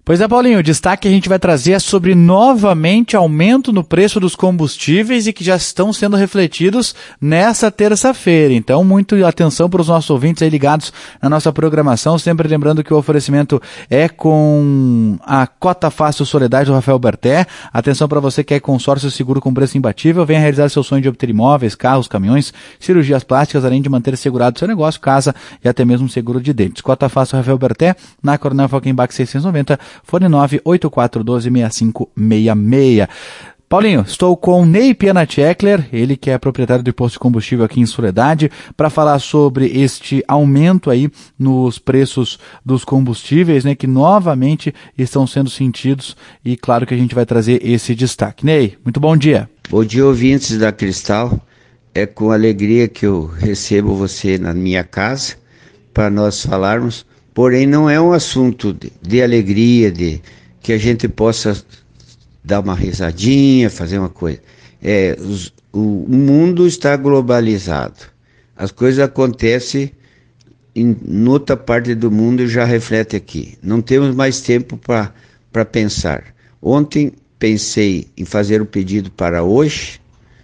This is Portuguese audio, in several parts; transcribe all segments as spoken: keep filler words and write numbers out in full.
Pois é, Paulinho, o destaque que a gente vai trazer é sobre novamente aumento no preço dos combustíveis e que já estão sendo refletidos nessa terça-feira. Então, muito atenção para os nossos ouvintes aí ligados na nossa programação, sempre lembrando que o oferecimento é com a Cota Fácil Soledade do Rafael Berté. Atenção para você que é consórcio seguro com preço imbatível, venha realizar seu sonho de obter imóveis, carros, caminhões, cirurgias plásticas, além de manter segurado seu negócio, casa e até mesmo seguro de dentes. Cota Fácil Rafael Berté, na Coronel Falkenbach seiscentos e noventa, fone nove oito quatro um dois seis cinco seis seis. Paulinho, estou com Ney Pianachekler, ele que é proprietário do posto de combustível aqui em Soledade, para falar sobre este aumento aí nos preços dos combustíveis, né, que novamente estão sendo sentidos, e claro que a gente vai trazer esse destaque. Ney, muito bom dia. Bom dia, ouvintes da Cristal. É com alegria que eu recebo você na minha casa para nós falarmos. Porém, não é um assunto de, de alegria, de que a gente possa dar uma risadinha, fazer uma coisa. É, os, o, o mundo está globalizado. As coisas acontecem em, em outra parte do mundo e já reflete aqui. Não temos mais tempo para pensar. Ontem pensei em fazer o pedido para hoje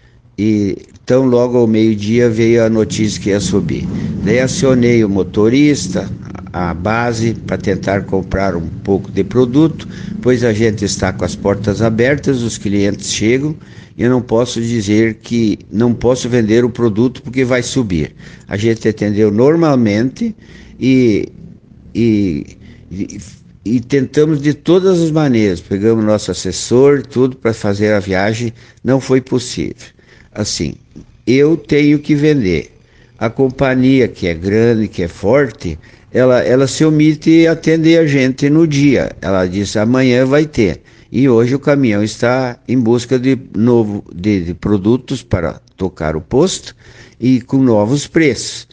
e tão logo ao meio-dia veio a notícia que ia subir. Daí acionei o motorista, a base, para tentar comprar um pouco de produto, pois a gente está com as portas abertas, os clientes chegam e eu não posso dizer que não posso vender o produto porque vai subir. A gente atendeu normalmente e, e, e, e tentamos de todas as maneiras, pegamos nosso assessor, tudo para fazer a viagem, não foi possível. Assim, eu tenho que vender. A companhia que é grande, que é forte, ela, ela se omite atender a gente no dia. Ela diz, amanhã vai ter. E hoje o caminhão está em busca de, novo, de, de produtos para tocar o posto e com novos preços.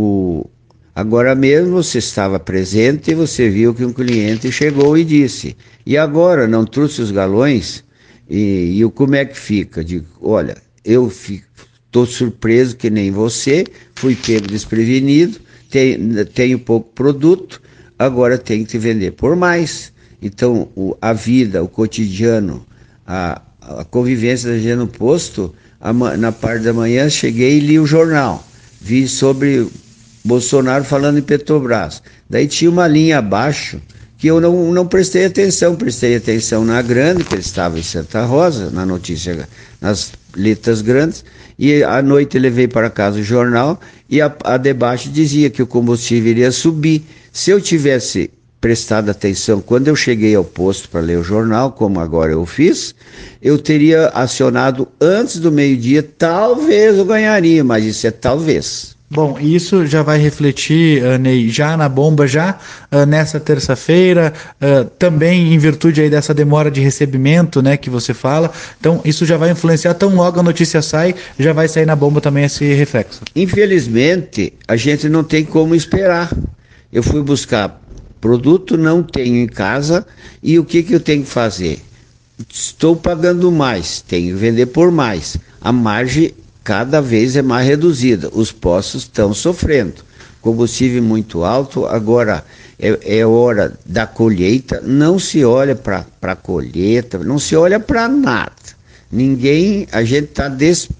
O, agora mesmo você estava presente e você viu que um cliente chegou e disse, e agora não trouxe os galões? E, e como é que fica? Digo, olha, eu estou surpreso que nem você, fui pego desprevenido, tenho, tenho pouco produto, agora tenho que vender por mais. Então, o, a vida, o cotidiano, a, a convivência da gente no posto, a, na parte da manhã cheguei e li o jornal, vi sobre Bolsonaro falando em Petrobras. Daí tinha uma linha abaixo que eu não, não prestei atenção, prestei atenção na grande, que ele estava em Santa Rosa, na notícia, nas letras grandes, e à noite levei para casa o jornal e a, a debaixo dizia que o combustível iria subir. Se eu tivesse prestado atenção quando eu cheguei ao posto para ler o jornal, como agora eu fiz, eu teria acionado antes do meio-dia, talvez eu ganharia, mas isso é talvez. Bom, isso já vai refletir, uh, Ney, já na bomba, já uh, nessa terça-feira, uh, também em virtude aí dessa demora de recebimento, né, que você fala. Então, isso já vai influenciar, tão logo a notícia sai, já vai sair na bomba também esse reflexo. Infelizmente, a gente não tem como esperar. Eu fui buscar produto, não tenho em casa, e o que, que eu tenho que fazer? Estou pagando mais, tenho que vender por mais. A margem cada vez é mais reduzida, os postos estão sofrendo, combustível muito alto, agora é, é hora da colheita, não se olha para a colheita, não se olha para nada, ninguém, a gente está des,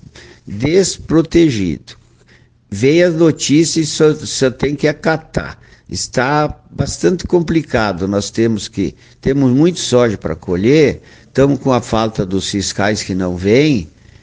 desprotegido, veio as notícias e só, só tem que acatar, está bastante complicado, nós temos que, temos muito soja para colher, estamos com a falta dos fiscais que não vêm,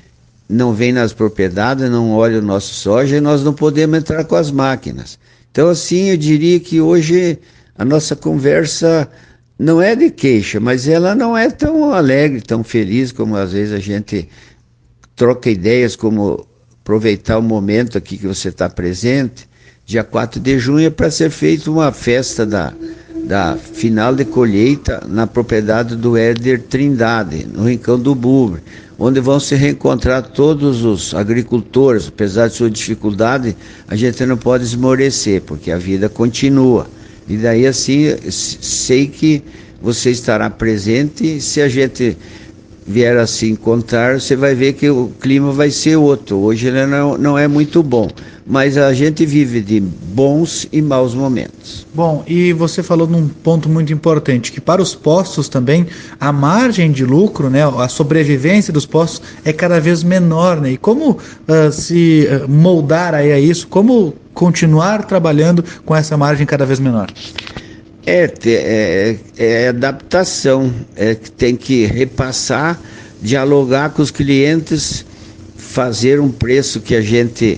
não vem nas propriedades, não olha o nosso soja e nós não podemos entrar com as máquinas. Então, assim, eu diria que hoje a nossa conversa não é de queixa, mas ela não é tão alegre, tão feliz como às vezes a gente troca ideias, como aproveitar o momento aqui que você está presente. Dia quatro de junho é para ser feita uma festa da, da final de colheita na propriedade do Éder Trindade, no Rincão do Bubre, onde vão se reencontrar todos os agricultores. Apesar de sua dificuldade, a gente não pode esmorecer, porque a vida continua. E daí assim, sei que você estará presente. Se a gente vier a se encontrar, você vai ver que o clima vai ser outro. Hoje ele não, não é muito bom, mas a gente vive de bons e maus momentos. Bom, e você falou num ponto muito importante, que para os postos também, a margem de lucro, né, a sobrevivência dos postos é cada vez menor, né? E como uh, se moldar aí a isso, como continuar trabalhando com essa margem cada vez menor? É, é, é adaptação, é que tem que repassar, dialogar com os clientes, fazer um preço que a gente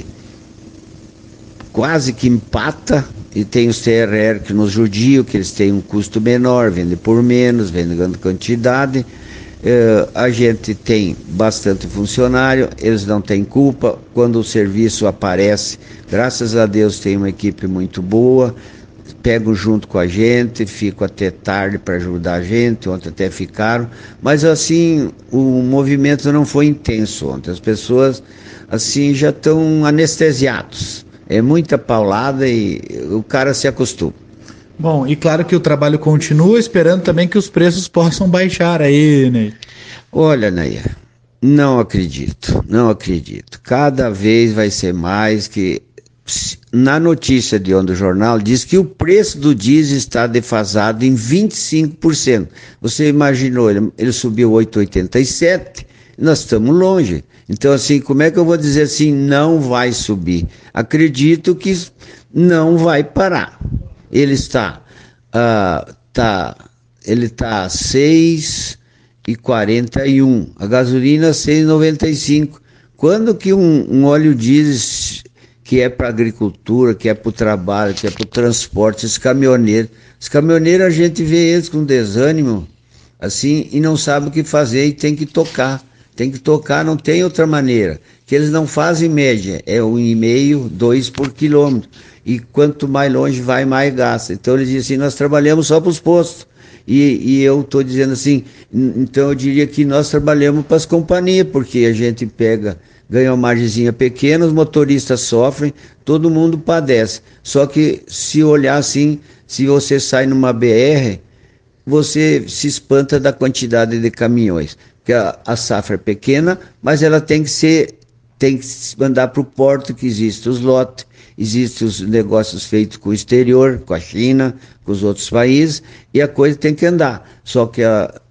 quase que empata, e tem os T R R que nos judiam, que eles têm um custo menor, vendem por menos, vendem grande quantidade. É, a gente tem bastante funcionário, eles não têm culpa, quando o serviço aparece, graças a Deus tem uma equipe muito boa, pegam junto com a gente, ficam até tarde para ajudar a gente, ontem até ficaram, mas assim, o movimento não foi intenso ontem, as pessoas assim já estão anestesiados, é muita paulada e o cara se acostuma. Bom, e claro que o trabalho continua, esperando também que os preços possam baixar aí, Ney. Olha, Neia, não acredito, não acredito, cada vez vai ser mais que... Na notícia de ontem do jornal, diz que o preço do diesel está defasado em vinte e cinco por cento. Você imaginou, ele, ele subiu oito vírgula oitenta e sete, nós estamos longe. Então, assim, como é que eu vou dizer assim, não vai subir? Acredito que não vai parar. Ele está, uh, tá, ele está a seis e quarenta e um, a gasolina seis e noventa e cinco. Quando que um, um óleo diesel... que é para agricultura, que é para o trabalho, que é para o transporte, esses caminhoneiros. Os caminhoneiros a gente vê eles com desânimo, assim, e não sabe o que fazer e tem que tocar. Tem que tocar, não tem outra maneira. Que eles não fazem média, é um e meio, dois por quilômetro. E quanto mais longe vai, mais gasta. Então eles dizem assim, nós trabalhamos só para os postos. E, e eu estou dizendo assim, então eu diria que nós trabalhamos para as companhias, porque a gente pega... ganha uma margenzinha pequena, os motoristas sofrem, todo mundo padece. Só que se olhar assim, se você sai numa B R, você se espanta da quantidade de caminhões. Porque a, a safra é pequena, mas ela tem que ser, tem que mandar para o porto, que existe os lotes, existem os negócios feitos com o exterior, com a China, com os outros países, e a coisa tem que andar. Só que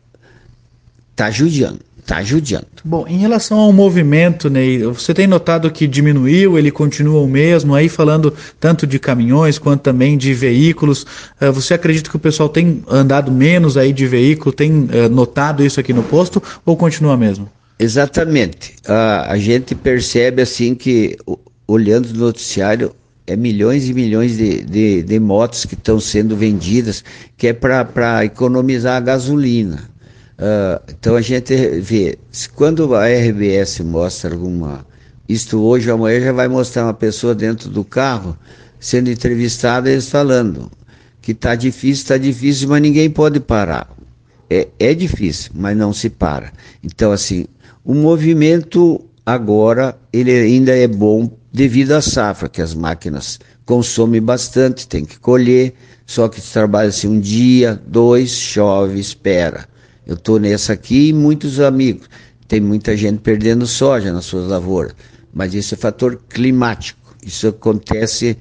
está judiando. Está judiando. Bom, em relação ao movimento, Ney, você tem notado que diminuiu, ele continua o mesmo, aí falando tanto de caminhões quanto também de veículos, uh, você acredita que o pessoal tem andado menos aí de veículo, tem uh, notado isso aqui no posto, ou continua mesmo? Exatamente. Uh, a gente percebe assim que, olhando o noticiário, é milhões e milhões de, de, de motos que estão sendo vendidas, que é para economizar a gasolina. Uh, então a gente vê, quando a R B S mostra alguma, isto hoje ou amanhã já vai mostrar uma pessoa dentro do carro sendo entrevistada, eles falando que está difícil, está difícil, mas ninguém pode parar. É, é difícil, mas não se para. Então assim, o movimento agora ele ainda é bom devido à safra, que as máquinas consomem bastante, tem que colher, só que trabalha assim um dia, dois, chove, espera. Eu estou nessa aqui e muitos amigos. Tem muita gente perdendo soja nas suas lavouras. Mas isso é fator climático. Isso acontece...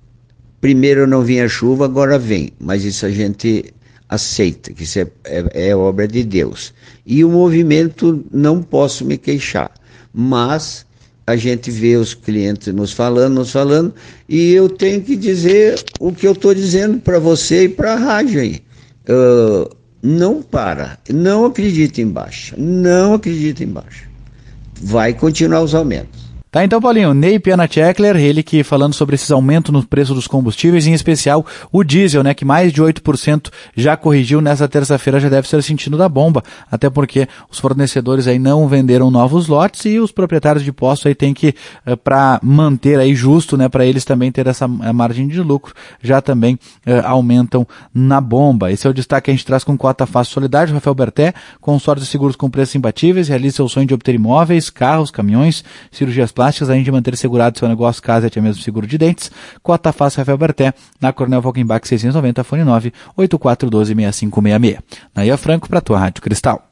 Primeiro não vinha chuva, agora vem. Mas isso a gente aceita, que isso é, é, é obra de Deus. E o movimento, não posso me queixar. Mas a gente vê os clientes nos falando, nos falando. E eu tenho que dizer o que eu estou dizendo para você e para a rádio aí. Uh, Não para, não acredita em baixa, não acredita em baixa. Vai continuar os aumentos. Tá, então, Paulinho, Ney Pianacheckler, ele que falando sobre esses aumentos no preço dos combustíveis, em especial o diesel, né, que mais de oito por cento já corrigiu nessa terça-feira, já deve ser sentido da bomba, até porque os fornecedores aí não venderam novos lotes e os proprietários de postos aí têm que, uh, para manter aí justo, né, para eles também ter essa margem de lucro, já também uh, aumentam na bomba. Esse é o destaque que a gente traz com Cota Fácil Solidário. Rafael Berté, consórcio de seguros com preços imbatíveis, realiza seu sonho de obter imóveis, carros, caminhões, cirurgias plásticas, além de manter segurado seu negócio, casa e até mesmo seguro de dentes. Cota Fácil Rafael Berté, na Coronel Falkenbach seiscentos e noventa, fone nove oito quatro um dois seis cinco seis seis. Naia Franco, para a tua Rádio Cristal.